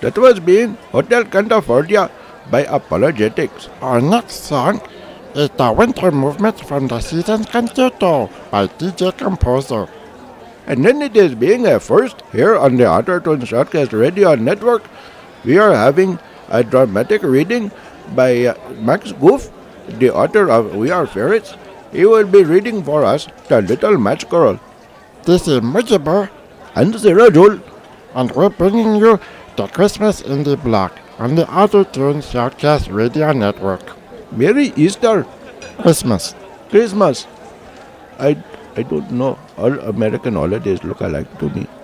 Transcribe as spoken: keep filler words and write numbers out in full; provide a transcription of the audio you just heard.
That was being Hotel California by Apologetics. Our next song is the Winter Movement from the Seasons Concerto by D J Composer. And then it is being a first here on the Ottertone Shortcast Radio Network. We are having a dramatic reading by uh, Max Goof, the author of We Are Ferrets. He will be reading for us The Little Match Girl. This is Mujibur, And Zero Joel. and we're bringing you the Christmas Indie Block on the Ottertone Shortcast Radio Network. Merry Easter. Christmas. Christmas. I, I don't know. All American holidays look alike to me.